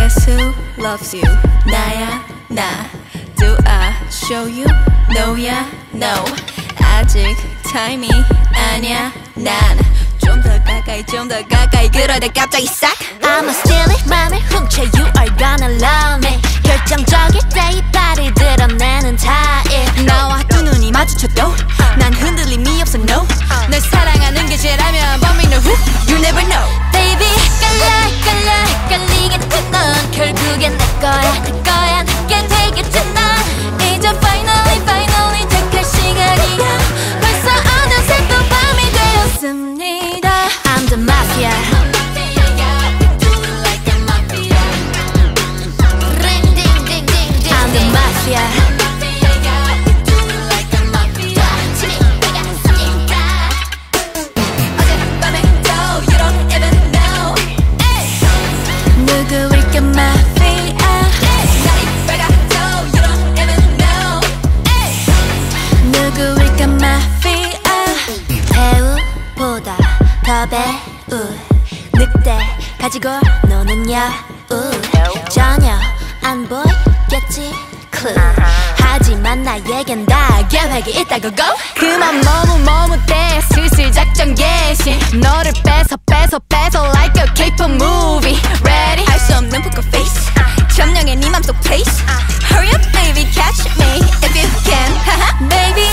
Guess who loves you? 나야 나. Do I show you? No야 no. 아직 타임이 아니야 난. 좀 더 가까이 그러다 갑자기 싹. I'ma steal it 맘을 훔쳐 You are gonna love me 결정적일 때 이 발을 드러내는 타입 나와 두 눈이 마주쳐도 난 흔들림이 없어 no. 널 사랑하는 게 죄라면 But me know who You never know. Baby 헷갈리겠지 넌 결국엔 내 거야 내게 되겠지 넌 이제 finally 택할 시간이야 벌써 어느새 또 밤이 되었습니다 I'm the mafia I'm the mafia 누구일까 마피아 날이 밝아도 You don't even know. 누구일까 마피아 배우보다 더 배우 늑대 가지고 노는 여우 전혀 안 보이겠지 clue 하지만 나에겐 다 계획이 있다고 go 그만 머뭇대 슬슬 작전 개시 너를 뺏어 like a K-pop movie Ready 알 수 없는 poker face 점령해 네 맘속 place Hurry up baby catch me if you can Baby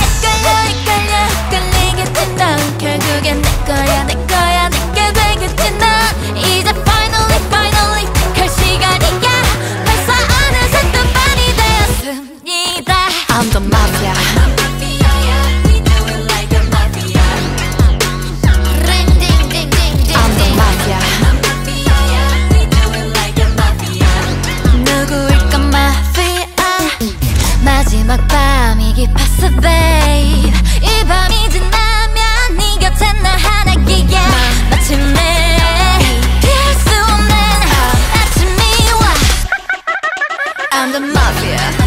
헷갈리겠지 넌 결국엔 내 거야 내게 되겠지 넌 이제 finally 택할 시간이야 벌써 어느새 또 밤이 되었습니다 I'm the mafia I'm the mafia 누구일까 마피아 마지막 밤이 깊었어 babe 이 밤이 지나면 네 곁에 나 하나기야 마침내 피할 수 없는 아침이 와 I'm the mafia